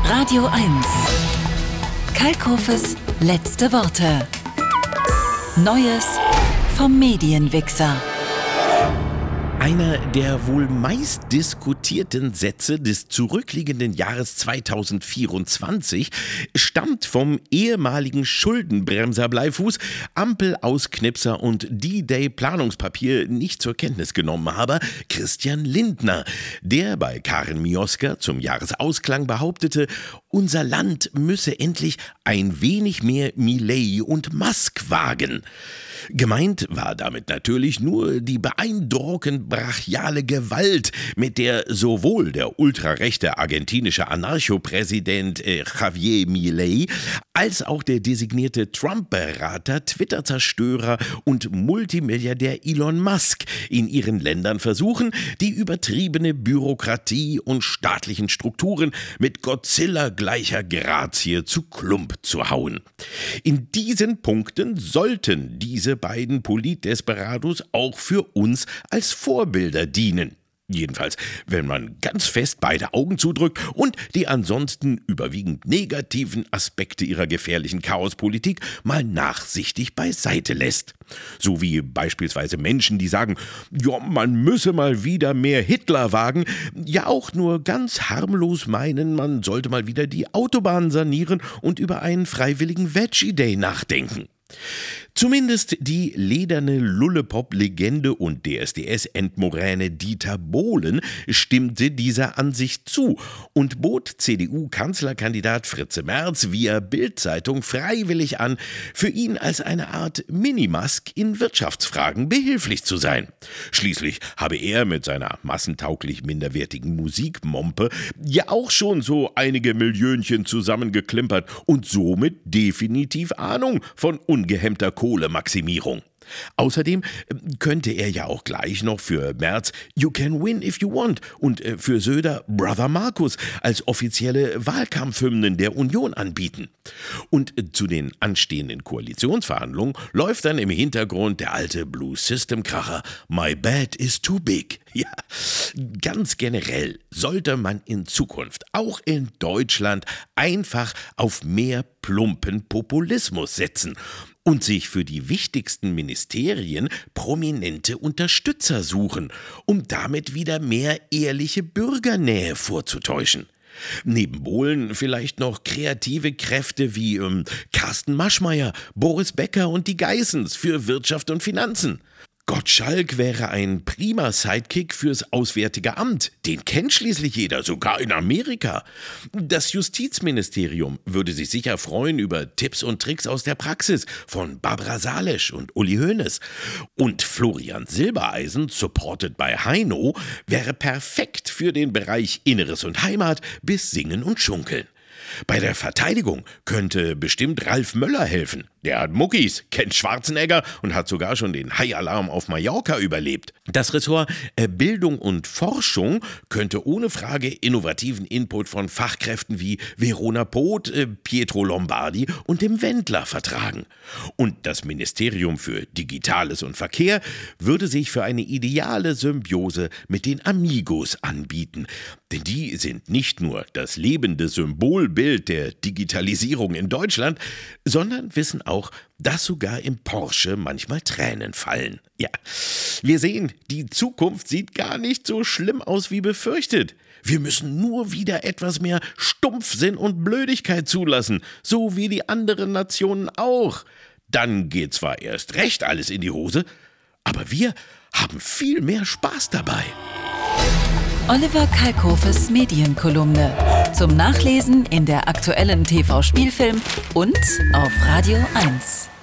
Radio 1. Kalkhofes letzte Worte. Neues vom Medienwichser. Einer der wohl meist diskutierten Sätze des zurückliegenden Jahres 2024 stammt vom ehemaligen Schuldenbremser Bleifuß, Ampelausknipser und D-Day-Planungspapier nicht zur Kenntnis genommen habe, Christian Lindner, der bei Karin Mioska zum Jahresausklang behauptete, unser Land müsse endlich ein wenig mehr Milei und Musk wagen. Gemeint war damit natürlich nur die beeindruckend brachiale Gewalt, mit der sowohl der ultrarechte argentinische Anarchopräsident Javier Milei als auch der designierte Trump-Berater, Twitter-Zerstörer und Multimilliardär Elon Musk in ihren Ländern versuchen, die übertriebene Bürokratie und staatlichen Strukturen mit Godzilla-gleicher Grazie zu Klump zu hauen. In diesen Punkten sollten diese beiden Politdesperados auch für uns als Vorbilder dienen. Jedenfalls, wenn man ganz fest beide Augen zudrückt und die ansonsten überwiegend negativen Aspekte ihrer gefährlichen Chaospolitik mal nachsichtig beiseite lässt. So wie beispielsweise Menschen, die sagen, ja, man müsse mal wieder mehr Hitler wagen, ja auch nur ganz harmlos meinen, man sollte mal wieder die Autobahn sanieren und über einen freiwilligen Veggie Day nachdenken. Zumindest die lederne Lullepop-Legende und DSDS-Endmoräne Dieter Bohlen stimmte dieser Ansicht zu und bot CDU-Kanzlerkandidat Fritze Merz via Bild-Zeitung freiwillig an, für ihn als eine Art Minimask in Wirtschaftsfragen behilflich zu sein. Schließlich habe er mit seiner massentauglich minderwertigen Musikmompe ja auch schon so einige Millionchen zusammengeklimpert und somit definitiv Ahnung von ungehemmter Kohlemaximierung. Außerdem könnte er ja auch gleich noch für Merz You Can Win If You Want und für Söder Brother Markus als offizielle Wahlkampfhymnen der Union anbieten. Und zu den anstehenden Koalitionsverhandlungen läuft dann im Hintergrund der alte Blue-System-Kracher My Bad is Too Big. Ja, ganz generell sollte man in Zukunft auch in Deutschland einfach auf mehr plumpen Populismus setzen und sich für die wichtigsten Ministerien prominente Unterstützer suchen, um damit wieder mehr ehrliche Bürgernähe vorzutäuschen. Neben Bohlen vielleicht noch kreative Kräfte wie Carsten Maschmeyer, Boris Becker und die Geissens für Wirtschaft und Finanzen. Gottschalk wäre ein prima Sidekick fürs Auswärtige Amt. Den kennt schließlich jeder, sogar in Amerika. Das Justizministerium würde sich sicher freuen über Tipps und Tricks aus der Praxis von Barbara Salesch und Uli Hoeneß. Und Florian Silbereisen, supported by Heino, wäre perfekt für den Bereich Inneres und Heimat bis Singen und Schunkeln. Bei der Verteidigung könnte bestimmt Ralf Möller helfen. Der hat Muckis, kennt Schwarzenegger und hat sogar schon den Haialarm auf Mallorca überlebt. Das Ressort Bildung und Forschung könnte ohne Frage innovativen Input von Fachkräften wie Verona Poth, Pietro Lombardi und dem Wendler vertragen. Und das Ministerium für Digitales und Verkehr würde sich für eine ideale Symbiose mit den Amigos anbieten. Denn die sind nicht nur das lebende Symbolbild der Digitalisierung in Deutschland, sondern wissen auch, dass sogar im Porsche manchmal Tränen fallen. Ja, wir sehen, die Zukunft sieht gar nicht so schlimm aus wie befürchtet. Wir müssen nur wieder etwas mehr Stumpfsinn und Blödigkeit zulassen, so wie die anderen Nationen auch. Dann geht zwar erst recht alles in die Hose, aber wir haben viel mehr Spaß dabei. Oliver Kalkhofes Medienkolumne. Zum Nachlesen in der aktuellen TV-Spielfilm und auf Radio 1.